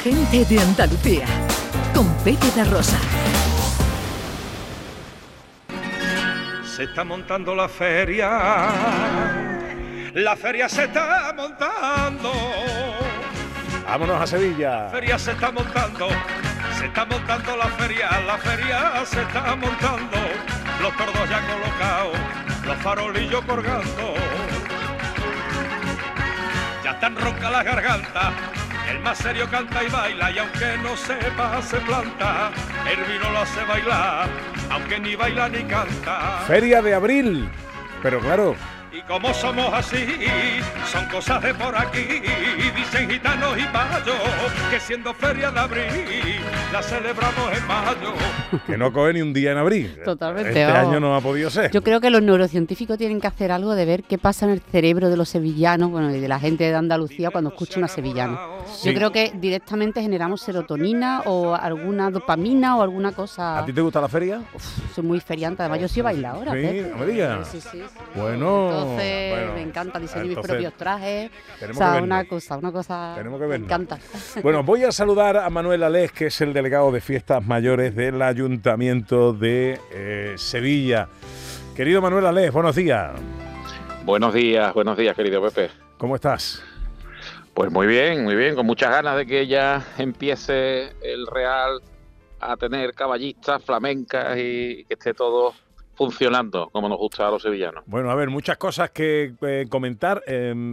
Gente de Andalucía, con Pepe da Rosa. Se está montando la feria se está montando. Vámonos a Sevilla. La feria se está montando la feria se está montando. Los tordos ya colocados, los farolillos colgando. Ya están roncas las gargantas, el más serio canta y baila, y aunque no sepa se planta, el vino lo hace bailar, aunque ni baila ni canta. Feria de abril, pero claro. Y como somos así, son cosas de por aquí, dicen gitanos y mayos, que siendo feria de abril, la celebramos en mayo. Que no coge ni un día en abril. Totalmente. Este año no ha podido ser. Yo creo que los neurocientíficos tienen que hacer algo de ver qué pasa en el cerebro de los sevillanos, bueno, y de la gente de Andalucía cuando escucha una sevillana. Sí. Yo creo que directamente generamos serotonina o alguna dopamina o alguna cosa. ¿A ti te gusta la feria? Soy muy feriante, además yo sí bailo ahora. Sí, Pepe. no me digas. Sí. Bueno. Entonces me encanta diseñar mis propios trajes. Tenemos O sea, que vernos. una cosa Tenemos que me vernos. encanta. Bueno, voy a saludar a Manuel Alés, que es el delegado de Fiestas Mayores del Ayuntamiento de Sevilla. Querido Manuel Alés, buenos días. Buenos días, querido Pepe. ¿Cómo estás? Pues muy bien, con muchas ganas de que ya empiece el Real a tener caballistas, flamencas y que esté todo funcionando como nos gusta a los sevillanos. Bueno, a ver, muchas cosas que comentar.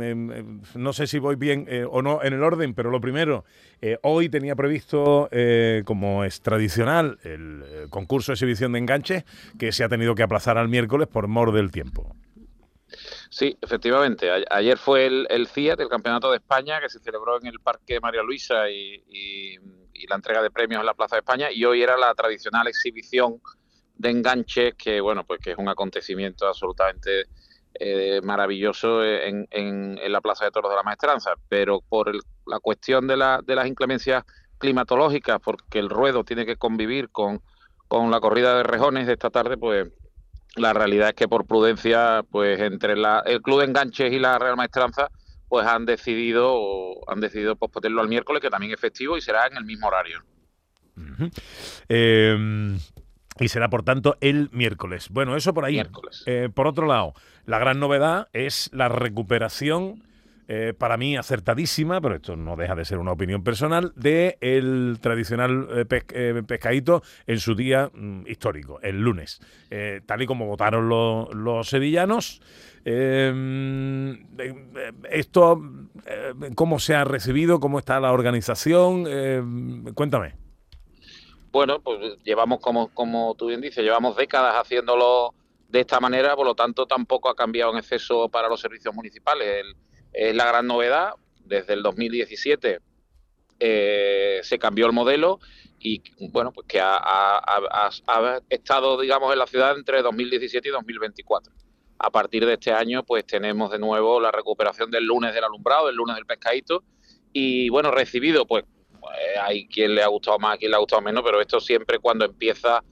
No sé si voy bien o no en el orden, pero lo primero, hoy tenía previsto, como es tradicional, el concurso de exhibición de enganches, que se ha tenido que aplazar al miércoles por mor del tiempo. Sí, efectivamente. Ayer fue el CIAT, el Campeonato de España, que se celebró en el Parque María Luisa y la entrega de premios en la Plaza de España, y hoy era la tradicional exhibición de enganches, que bueno, pues que es un acontecimiento absolutamente maravilloso en la Plaza de Toros de la Maestranza, pero por la cuestión de las inclemencias climatológicas, porque el ruedo tiene que convivir con la corrida de rejones de esta tarde, pues la realidad es que por prudencia, pues entre el Club de Enganches y la Real Maestranza, pues han decidido posponerlo al miércoles, que también es festivo y será en el mismo horario. Uh-huh. Y será, por tanto, el miércoles. Bueno, eso por ahí. Miércoles. Por otro lado, la gran novedad es la recuperación, para mí acertadísima, pero esto no deja de ser una opinión personal, del tradicional pescadito en su día histórico, el lunes. Tal y como votaron los sevillanos. Esto, ¿cómo se ha recibido? ¿Cómo está la organización? Cuéntame. Bueno, pues llevamos, como tú bien dices, llevamos décadas haciéndolo de esta manera, por lo tanto tampoco ha cambiado en exceso para los servicios municipales. Es la gran novedad. Desde el 2017 se cambió el modelo y bueno, pues que ha estado, digamos, en la ciudad entre 2017 y 2024. A partir de este año, pues tenemos de nuevo la recuperación del lunes del alumbrado, del lunes del pescadito, y bueno, recibido, pues hay quien le ha gustado más, quien le ha gustado menos, pero esto siempre cuando empieza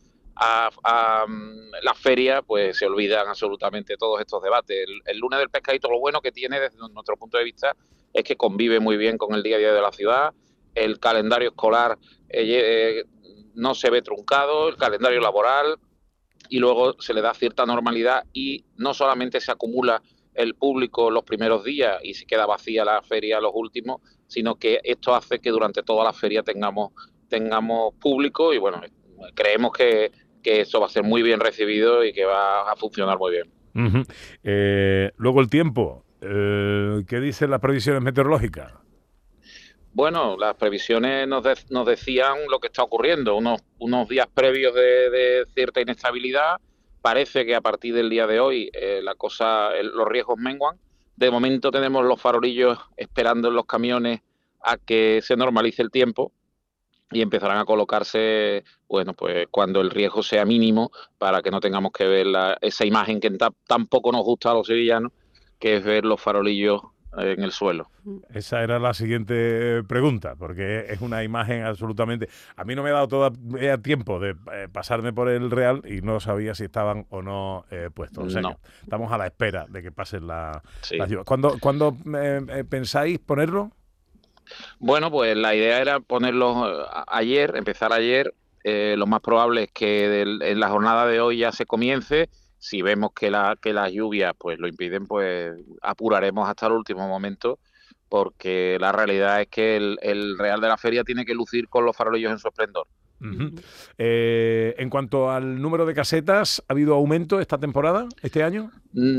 la feria, pues se olvidan absolutamente todos estos debates. El lunes del pescadito, lo bueno que tiene desde nuestro punto de vista es que convive muy bien con el día a día de la ciudad. El calendario escolar no se ve truncado, el calendario laboral, y luego se le da cierta normalidad y no solamente se acumula el público los primeros días y se queda vacía la feria los últimos, sino que esto hace que durante toda la feria tengamos público y bueno, creemos que eso va a ser muy bien recibido y que va a funcionar muy bien. Uh-huh. Luego el tiempo, ¿qué dicen las previsiones meteorológicas? Bueno, las previsiones nos decían lo que está ocurriendo, unos días previos de cierta inestabilidad. Parece que a partir del día de hoy los riesgos menguan. De momento tenemos los farolillos esperando en los camiones a que se normalice el tiempo y empezarán a colocarse, bueno, pues cuando el riesgo sea mínimo, para que no tengamos que ver esa imagen que tampoco nos gusta a los sevillanos, que es ver los farolillos en el suelo. Esa era la siguiente pregunta, porque es una imagen absolutamente... A mí no me ha dado todavía tiempo de pasarme por el Real y no sabía si estaban o no puestos. O sea, no. Estamos a la espera de que pasen Sí. las lluvias. ¿Cuándo pensáis ponerlo? Bueno, pues la idea era ponerlos ayer, empezar ayer. Lo más probable es que en la jornada de hoy ya se comience. Si vemos que las lluvias pues lo impiden, pues apuraremos hasta el último momento, porque la realidad es que el Real de la Feria tiene que lucir con los farolillos en su esplendor. Uh-huh. En cuanto al número de casetas, ¿ha habido aumento esta temporada, este año?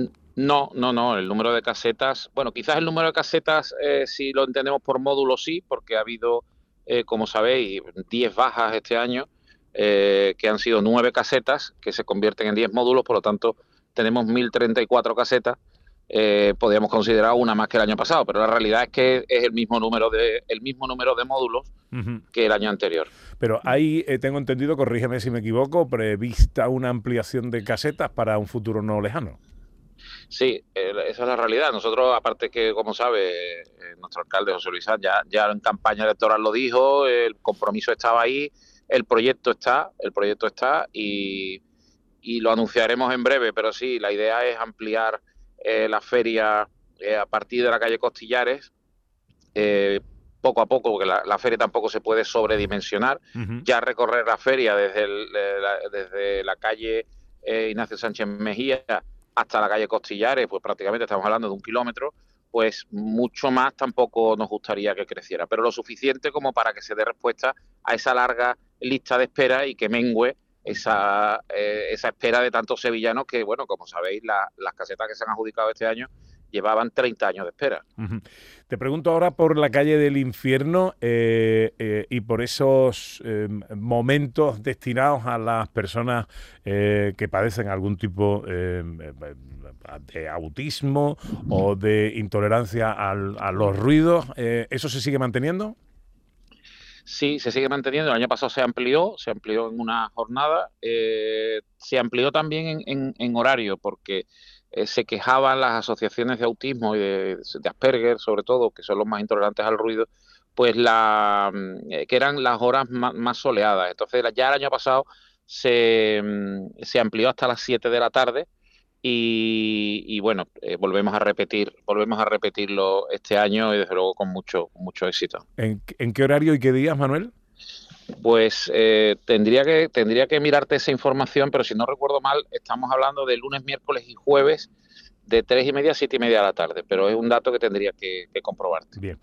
No, el número de casetas, bueno, quizás el número de casetas, si lo entendemos por módulos, sí, porque ha habido, como sabéis, 10 bajas este año, que han sido 9 casetas, que se convierten en 10 módulos, por lo tanto, tenemos 1.034 casetas. Podríamos considerar una más que el año pasado, pero la realidad es que es el mismo número de módulos que el año anterior. Pero hay, tengo entendido, corrígeme si me equivoco, prevista una ampliación de casetas para un futuro no lejano. Sí, esa es la realidad. Nosotros, aparte que, como sabe, nuestro alcalde José Luis Sanz ya en campaña electoral lo dijo, el compromiso estaba ahí, el proyecto está y lo anunciaremos en breve, pero sí, la idea es ampliar la feria a partir de la calle Costillares, poco a poco, porque la feria tampoco se puede sobredimensionar. Ya recorrer la feria desde la calle Ignacio Sánchez Mejía hasta la calle Costillares, pues prácticamente estamos hablando de 1 kilómetro, pues mucho más tampoco nos gustaría que creciera, pero lo suficiente como para que se dé respuesta a esa larga lista de espera y que mengüe esa espera de tantos sevillanos que, bueno, como sabéis, las casetas que se han adjudicado este año llevaban 30 años de espera. Te pregunto ahora por la calle del Infierno y por esos momentos destinados a las personas que padecen algún tipo de autismo o de intolerancia a los ruidos. ¿Eso se sigue manteniendo? Sí, se sigue manteniendo. El año pasado se amplió en una jornada. Se amplió también en horario, porque se quejaban las asociaciones de autismo y de Asperger, sobre todo, que son los más intolerantes al ruido, pues que eran las horas más soleadas. Entonces ya el año pasado se amplió hasta las 7 de la tarde y bueno, volvemos a repetirlo este año y desde luego con mucho éxito. ¿En qué horario y qué días, Manuel? Pues tendría que mirarte esa información, pero si no recuerdo mal, estamos hablando de lunes, miércoles y jueves de 3:30 a 7:30 de la tarde, pero es un dato que tendría que comprobarte. Bien.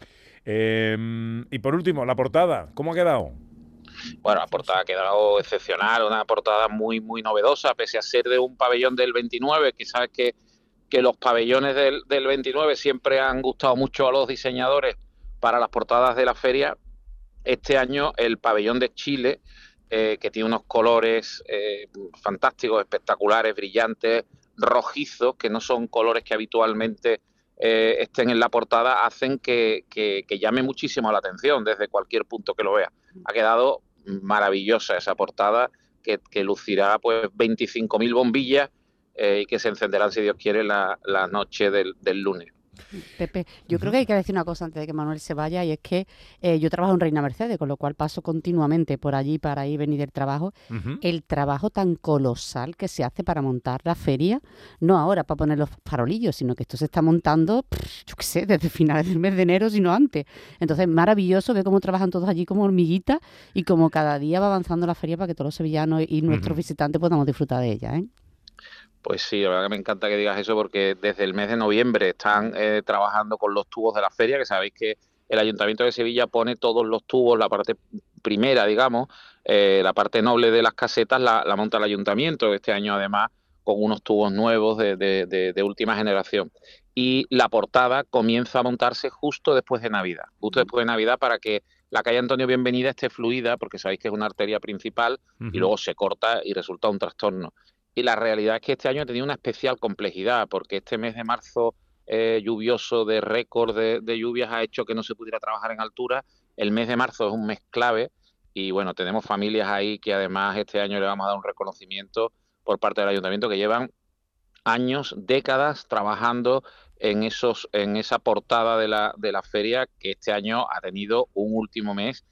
Y por último, la portada, ¿cómo ha quedado? Bueno, la portada ha quedado excepcional, una portada muy, muy novedosa, pese a ser de un pabellón del 29, que sabes que los pabellones del 29 siempre han gustado mucho a los diseñadores para las portadas de la feria. Este año el pabellón de Chile, que tiene unos colores fantásticos, espectaculares, brillantes, rojizos, que no son colores que habitualmente estén en la portada, hacen que llame muchísimo la atención desde cualquier punto que lo vea. Ha quedado maravillosa esa portada, que lucirá pues 25.000 bombillas y que se encenderán, si Dios quiere, la noche del lunes. Pepe, yo creo que hay que decir una cosa antes de que Manuel se vaya, y es que yo trabajo en Reina Mercedes, con lo cual paso continuamente por allí para ir y venir del trabajo. El trabajo tan colosal que se hace para montar la feria, no ahora para poner los farolillos, sino que esto se está montando, yo qué sé, desde finales del mes de enero, sino antes. Entonces, maravilloso ver cómo trabajan todos allí como hormiguitas y como cada día va avanzando la feria para que todos los sevillanos y nuestros visitantes podamos disfrutar de ella, ¿eh? Pues sí, la verdad que me encanta que digas eso, porque desde el mes de noviembre están trabajando con los tubos de la feria, que sabéis que el Ayuntamiento de Sevilla pone todos los tubos, la parte primera, digamos, la parte noble de las casetas la monta el Ayuntamiento, este año además con unos tubos nuevos de última generación. Y la portada comienza a montarse justo después de Navidad, para que la calle Antonio Bienvenida esté fluida, porque sabéis que es una arteria principal y luego se corta y resulta un trastorno. Y la realidad es que este año ha tenido una especial complejidad, porque este mes de marzo lluvioso de récord de lluvias ha hecho que no se pudiera trabajar en altura. El mes de marzo es un mes clave y bueno, tenemos familias ahí que además este año le vamos a dar un reconocimiento por parte del Ayuntamiento, que llevan años, décadas trabajando en esa portada de la feria, que este año ha tenido un último mes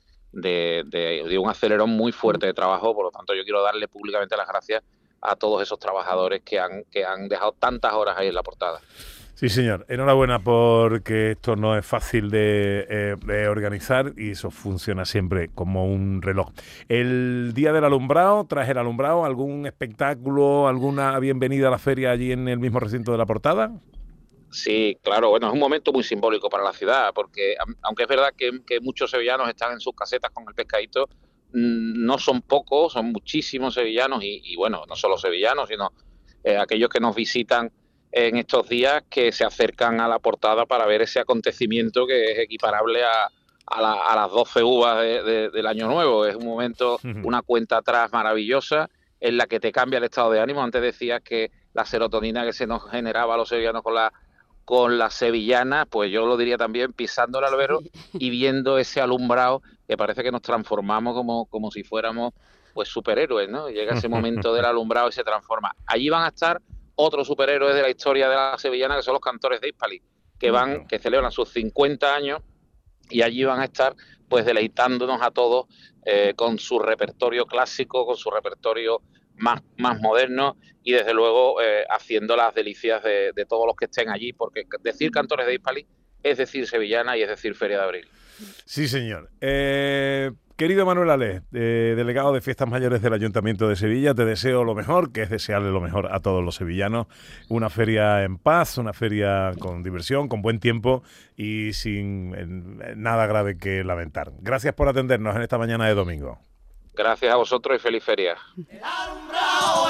de un acelerón muy fuerte de trabajo. Por lo tanto, yo quiero darle públicamente las gracias a todos esos trabajadores que han dejado tantas horas ahí en la portada. Sí, señor. Enhorabuena porque esto no es fácil de organizar y eso funciona siempre como un reloj. El día del alumbrado, tras el alumbrado, ¿algún espectáculo, alguna bienvenida a la feria allí en el mismo recinto de la Portada? Sí, claro, bueno, es un momento muy simbólico para la ciudad, porque aunque es verdad que muchos sevillanos están en sus casetas con el pescadito, no son pocos, son muchísimos sevillanos y bueno, no solo sevillanos, sino aquellos que nos visitan en estos días que se acercan a la Portada para ver ese acontecimiento que es equiparable a las 12 uvas del Año Nuevo. Es un momento, una cuenta atrás maravillosa en la que te cambia el estado de ánimo. Antes decías que la serotonina que se nos generaba a los sevillanos con las sevillanas, pues yo lo diría también pisando el albero y viendo ese alumbrado que parece que nos transformamos como si fuéramos pues superhéroes, ¿no? Llega ese momento del alumbrado y se transforma. Allí van a estar otros superhéroes de la historia de la sevillana, que son los cantores de Hispali, que celebran sus 50 años y allí van a estar pues deleitándonos a todos con su repertorio clásico, con su repertorio más moderno y desde luego haciendo las delicias de todos los que estén allí, porque decir cantores de Hispali es decir sevillana y es decir Feria de Abril. Sí, señor. Querido Manuel Alé, delegado de Fiestas Mayores del Ayuntamiento de Sevilla, te deseo lo mejor, que es desearle lo mejor a todos los sevillanos. Una feria en paz, una feria con diversión, con buen tiempo y sin nada grave que lamentar. Gracias por atendernos en esta mañana de domingo. Gracias a vosotros y feliz feria. El alumbrado,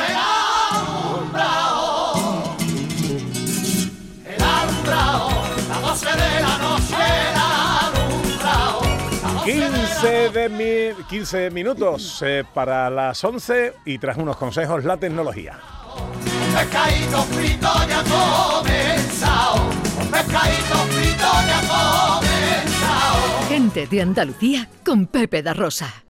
las 12 de la noche, el alumbrado. 15 minutos para las 11 y tras unos consejos, la tecnología. Un pescadito frito ya ha comenzado. Un pescadito frito ya ha comenzado. Gente de Andalucía con Pepe da Rosa.